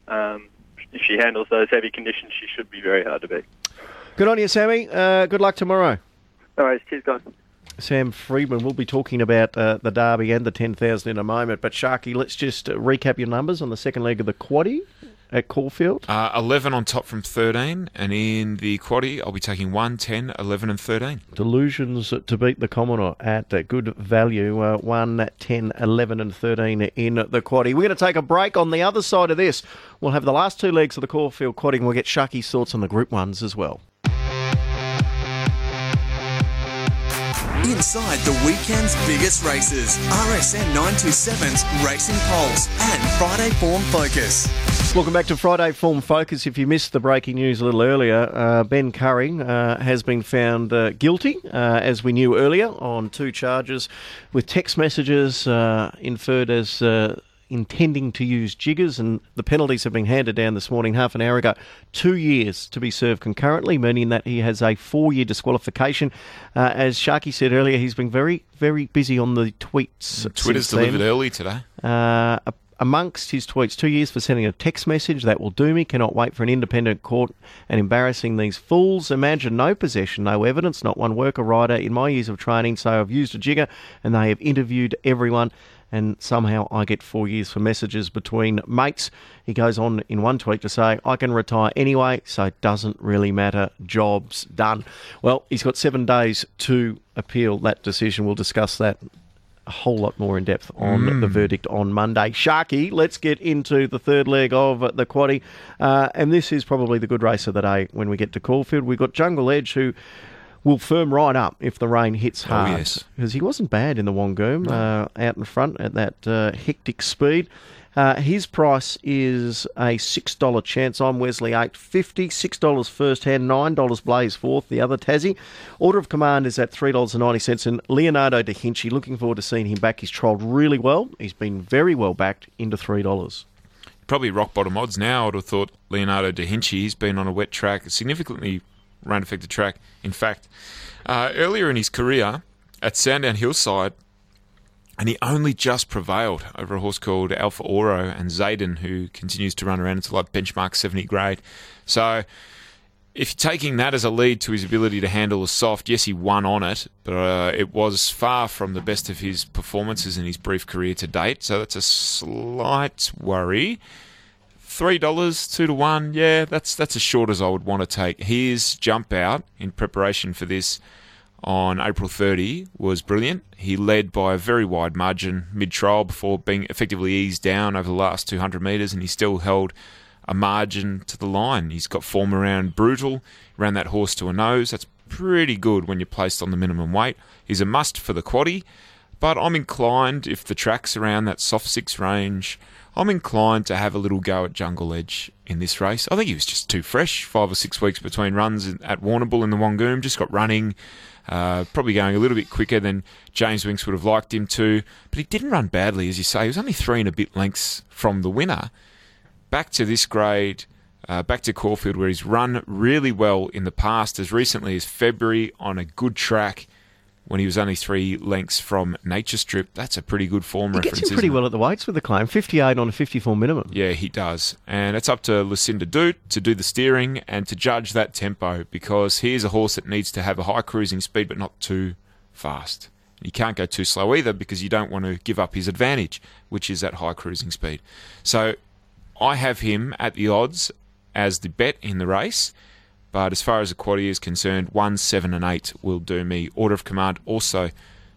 S7: if she handles those heavy conditions, she should be very hard to beat. Good on you, Sammy. Good luck tomorrow. No worries. Cheers, guys. Sam Freedman will be talking about the Derby and the 10,000 in a moment. But, Sharky, let's just recap your numbers on the second leg of the quaddie at Caulfield. 11 on top from 13. And in the quaddie, I'll be taking 1, 10, 11 and 13. Delusions to beat the Commodore at good value. 1, 10, 11 and 13 in the quaddie. We're going to take a break. On the other side of this, we'll have the last two legs of the Caulfield quaddie, and we'll get Sharky's thoughts on the Group 1s as well.
S6: Inside the weekend's biggest races, RSN 927's Racing Pulse and Friday Form Focus.
S3: Welcome back to Friday Form Focus. If you missed the breaking news a little earlier, Ben Curry has been found guilty, as we knew earlier, on 2 charges with text messages inferred as intending to use jiggers, and the penalties have been handed down this morning, half an hour ago. 2 years to be served concurrently, meaning that he has a 4-year disqualification. As Sharky said earlier, he's been very, very busy on the tweets. Twitter's delivered early today. amongst his tweets, 2 years for sending a text message, that will do me, cannot wait for an independent court and embarrassing these fools. Imagine no possession, no evidence, not one worker rider in my years of training, so I've used a jigger and they have interviewed everyone. And somehow I get 4 years for messages between mates. He goes on in one tweet to say, I can retire anyway, so it doesn't really matter. Job's done. Well, he's got 7 days to appeal that decision. We'll discuss that a whole lot more in depth on the verdict on Monday. Sharky, let's get into the third leg of the quaddie. And this is probably the good race of the day when we get to Caulfield. We've got Jungle Edge, who will firm right up if the rain hits hard.
S2: Oh, yes.
S3: Because he wasn't bad in the Wangoom, out in front at that hectic speed. His price is a $6 chance. I'm Wesley 8.50, $6 first hand, $9 Blaze fourth, the other Tassie. Order of command is at $3.90. And Leonardo Da Vinci, looking forward to seeing him back. He's trolled really well. He's been very well backed into $3.
S2: Probably rock bottom odds now. I would have thought Leonardo Da Vinci, he's been on a wet track, significantly rain-affected track. In fact, earlier in his career at Sandown Hillside, and he only just prevailed over a horse called Alpha Oro and Zayden, who continues to run around into like benchmark 70 grade. So if you're taking that as a lead to his ability to handle a soft, yes, he won on it, but it was far from the best of his performances in his brief career to date. So that's a slight worry. $3, 2 to 1, yeah, that's as short as I would want to take. His jump out in preparation for this on April 30 was brilliant. He led by a very wide margin mid-trial before being effectively eased down over the last 200 metres, and he still held a margin to the line. He's got form around Brutal, ran that horse to a nose. That's pretty good when you're placed on the minimum weight. He's a must for the quaddie, but I'm inclined, if the track's around that soft 6 range, I'm inclined to have a little go at Jungle Edge in this race. I think he was just too fresh. 5 or 6 weeks between runs at Warrnambool in the Wangoom. Just got running, probably going a little bit quicker than James Winks would have liked him to. But he didn't run badly, as you say. He was only 3 and a bit lengths from the winner. Back to this grade, back to Caulfield, where he's run really well in the past, as recently as February on a good track, when he was only 3 lengths from Nature Strip. That's a pretty good form reference.
S3: He gets him pretty well at the weights with the claim. 58 on a 54 minimum.
S2: Yeah, he does. And it's up to Lucinda Doot to do the steering and to judge that tempo, because here's a horse that needs to have a high cruising speed but not too fast. You can't go too slow either, because you don't want to give up his advantage, which is that high cruising speed. So I have him at the odds as the bet in the race. But as far as the quaddie is concerned, 1, 7 and 8 will do me. Order of command also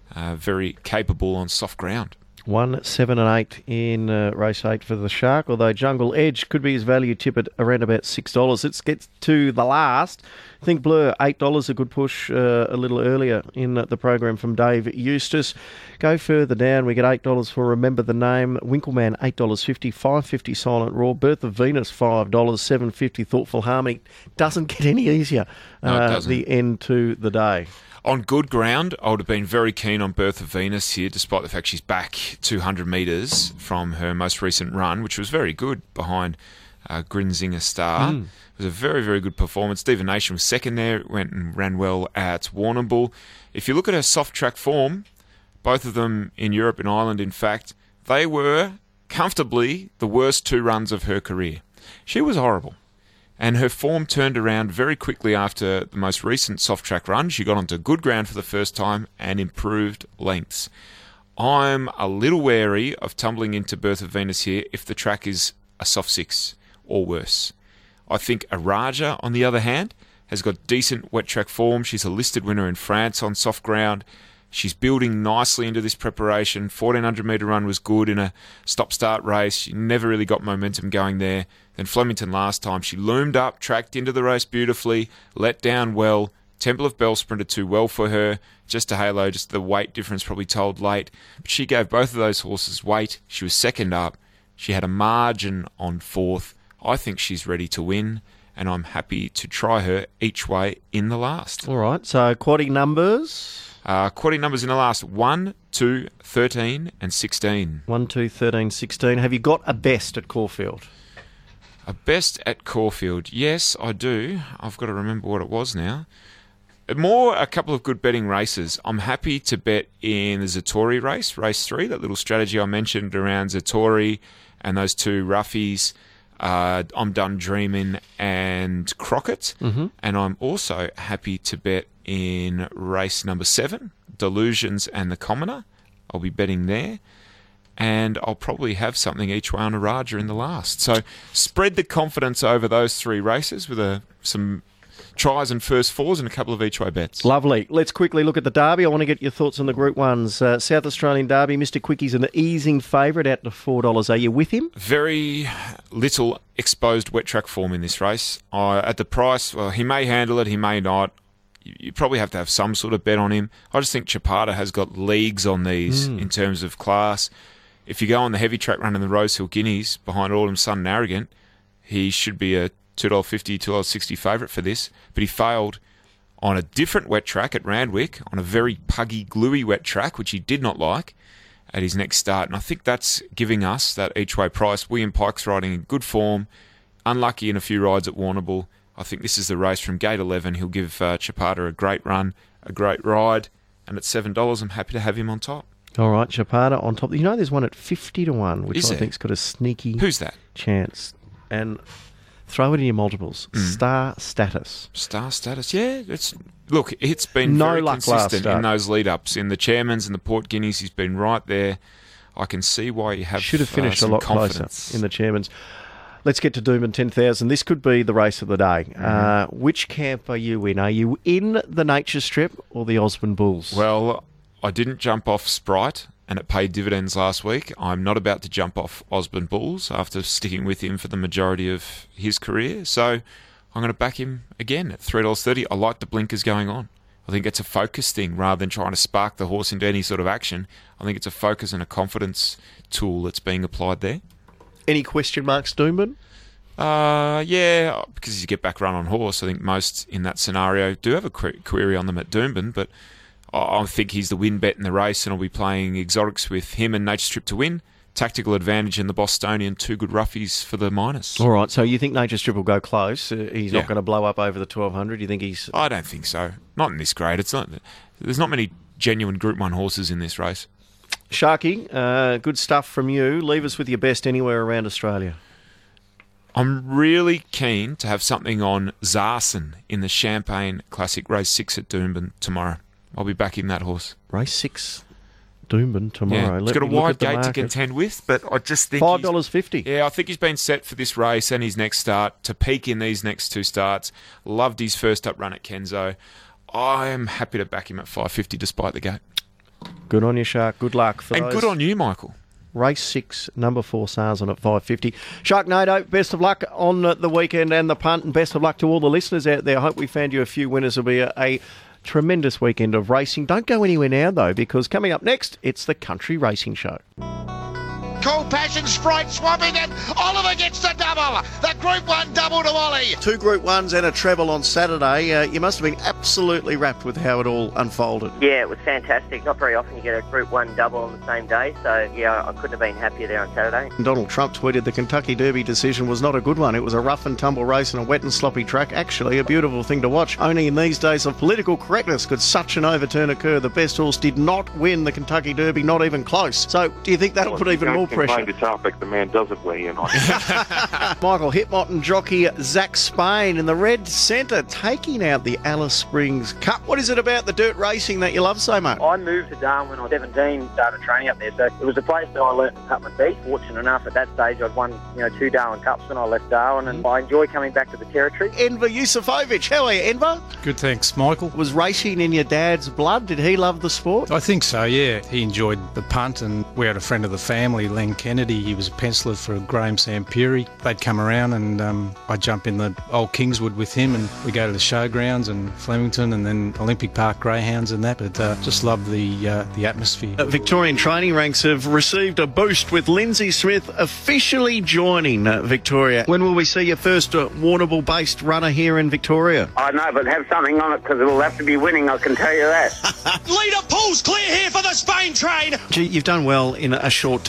S2: very capable on soft ground.
S3: 1, 7 and 8 in race 8 for the Shark, although Jungle Edge could be his value tip at around about $6. Let's get to the last. Think Blur, $8, a good push a little earlier in the program from Dave Eustace. Go further down, we get $8 for Remember the Name. Winkleman, $8.50, $5.50 Silent Roar. Birth of Venus, $5, $7.50 Thoughtful Harmony. Doesn't get any easier, the end to the day.
S2: On good ground, I would have been very keen on Birth of Venus here, despite the fact she's back 200 metres from her most recent run, which was very good behind Grinzinger Star. It was a very, very good performance. Diva Nation was second there. It went and ran well at Warrnambool. If you look at her soft track form, both of them in Europe and Ireland, in fact, they were comfortably the worst 2 runs of her career. She was horrible. And her form turned around very quickly after the most recent soft track run. She got onto good ground for the first time and improved lengths. I'm a little wary of tumbling into Birth of Venus here if the track is a soft 6 or worse. I think Araja, on the other hand, has got decent wet track form. She's a listed winner in France on soft ground. She's building nicely into this preparation. 1,400 metre run was good in a stop-start race. She never really got momentum going there. Then Flemington last time, she loomed up, tracked into the race beautifully, let down well. Temple of Bell sprinted too well for her. Just a halo, just the weight difference probably told late. But she gave both of those horses weight. She was second up. She had a margin on 4th. I think she's ready to win, and I'm happy to try her each way in the last.
S3: All right, so quaddie numbers?
S2: Quaddie numbers in the last 1, 2, 13 and 16.
S3: 1, 2, 13, 16. Have you got a best at Caulfield?
S2: A best at Caulfield? Yes, I do. I've got to remember what it was now. More a couple of good betting races. I'm happy to bet in the Zatori race, race 3, that little strategy I mentioned around Zatori and those 2 roughies, I'm Done Dreamin' and Crockett.
S3: Mm-hmm.
S2: And I'm also happy to bet in race number 7, Delusions and the Commoner. I'll be betting there. And I'll probably have something each way on a Raja in the last. So spread the confidence over those 3 races with some tries and first fours and a couple of each way bets.
S3: Lovely. Let's quickly look at the Derby. I want to get your thoughts on the Group 1s. South Australian Derby, Mr. Quickie's an easing favourite out to $4. Are you with him?
S2: Very little exposed wet track form in this race. At the price, well, he may handle it, he may not. You probably have to have some sort of bet on him. I just think Chapada has got leagues on these in terms of class. If you go on the heavy track run in the Rosehill Guineas behind Autumn Sun and Arrogant, he should be a $2.50, $2.60 favourite for this. But he failed on a different wet track at Randwick, on a very puggy, gluey wet track, which he did not like at his next start. And I think that's giving us that each-way price. William Pike's riding in good form, unlucky in a few rides at Warrnambool. I think this is the race from gate 11. He'll give Chapada a great run, a great ride. And at $7, I'm happy to have him on top.
S3: All right, Chapada on top. You know there's one at 50-1, which I think's got a sneaky
S2: Who's that?
S3: chance. And throw it in your multiples. Star Status.
S2: Star Status, yeah. It's been
S3: No
S2: very
S3: luck last
S2: consistent
S3: start.
S2: in those lead-ups. In the Chairmans and the Port Guineas, he's been right there. I can see why you have
S3: Should have finished a
S2: some
S3: lot
S2: confidence.
S3: closer in the Chairmans. Let's get to Doomben 10,000. This could be the race of the day. Which camp are you in? Are you in the Nature Strip or the Osborne Bulls?
S2: Well, I didn't jump off Sprite, and it paid dividends last week. I'm not about to jump off Osborne Bulls after sticking with him for the majority of his career. So I'm going to back him again at $3.30. I like the blinkers going on. I think it's a focus thing rather than trying to spark the horse into any sort of action. I think it's a focus and a confidence tool that's being applied there.
S3: Any question marks, Doomben?
S2: Yeah, because you get back run on horse. I think most in that scenario do have a query on them at Doomben, but I think he's the win bet in the race, and I'll be playing exotics with him and Nature Strip to win. Tactical advantage in the Bostonian, 2 good roughies for the minus.
S3: All right, so you think Nature Strip will go close? He's not going to blow up over the 1200? You think he's...
S2: I don't think so. Not in this grade. There's not many genuine Group 1 horses in this race.
S3: Sharky, good stuff from you. Leave us with your best anywhere around Australia.
S2: I'm really keen to have something on Zarson in the Champagne Classic Race 6 at Doomben tomorrow. I'll be back in that horse.
S3: Race 6, Doomben tomorrow.
S2: Yeah, he's got a wide gate to contend with, but I just think
S3: $5.50.
S2: Yeah, I think he's been set for this race and his next start to peak in these next 2 starts. Loved his first up run at Kenzo. I am happy to back him at $5.50 despite the gate.
S3: Good on you, Shark. Good luck.
S2: And good on you, Michael.
S3: Race 6, number 4, Sarzan at $5.50. Sharknado, best of luck on the weekend and the punt, and best of luck to all the listeners out there. I hope we found you a few winners. It'll be a tremendous weekend of racing. Don't go anywhere now, though, because coming up next, it's the Country Racing Show.
S8: Cool Passion, Sprite swapping it. Oliver gets the double. The Group 1 double to Ollie.
S3: 2 Group 1s and a treble on Saturday. You must have been absolutely wrapped with how it all unfolded.
S9: Yeah, it was fantastic. Not very often you get a Group 1 double on the same day, so yeah, I couldn't have been happier there on Saturday.
S3: Donald Trump tweeted the Kentucky Derby decision was not a good one. It was a rough and tumble race and a wet and sloppy track. Actually, a beautiful thing to watch. Only in these days of political correctness could such an overturn occur. The best horse did not win the Kentucky Derby, not even close. So, do you think that'll put even more pressure?
S10: The topic, the man doesn't weigh in on it.
S3: Michael Hitmot and jockey Zach Spain in the red centre taking out the Alice Springs Cup. What is it about the dirt racing that you love so much?
S9: I moved to Darwin when I was 17, started training up there, so it was a place that I learnt to cut my teeth. Fortunate enough, at that stage, I'd won 2 Darwin Cups when I left Darwin, and I enjoy coming back to the territory.
S3: Enver Yusufovic, how are you, Enver?
S11: Good, thanks, Michael.
S3: Was racing in your dad's blood? Did he love the sport?
S11: I think so, yeah. He enjoyed the punt, and we had a friend of the family, Len Kennedy. He was a penciler for Graham Sampuri. They'd come around, and I'd jump in the old Kingswood with him, and we go to the showgrounds and Flemington, and then Olympic Park Greyhounds and that. But just loved the atmosphere.
S3: Victorian training ranks have received a boost with Lindsay Smith officially joining Victoria. When will we see your first Warrnambool-based runner here in Victoria?
S12: I know, but have something on it because it'll have to be winning, I can tell you that.
S8: Leader pulls clear here for the Spain train.
S3: Gee, you've done well in a short time.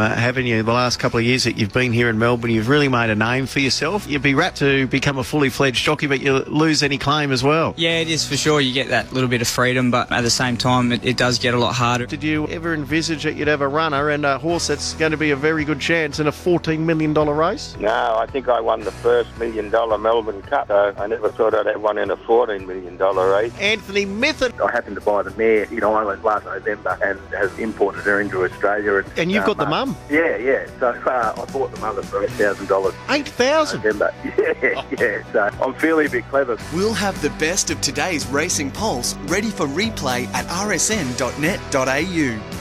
S3: haven't you? The last couple of years that you've been here in Melbourne, you've really made a name for yourself. You'd be rapt to become a fully fledged jockey, but you lose any claim as well.
S13: Yeah, it is for sure. You get that little bit of freedom, but at the same time, it does get a lot harder.
S3: Did you ever envisage that you'd have a runner and a horse that's going to be a very good chance in a $14 million race?
S12: No, I think I won the first $1 million Melbourne Cup, so I never thought I'd have one in a $14 million race.
S3: Anthony Mithun.
S14: I happened to buy the mare in Ireland last November and have imported her into Australia.
S3: And you've got the mum?
S14: Yeah. So I bought the mother for $8,000.
S3: $8,000?
S14: Yeah. So I'm feeling a bit clever.
S6: We'll have the best of today's racing pulse ready for replay at rsn.net.au.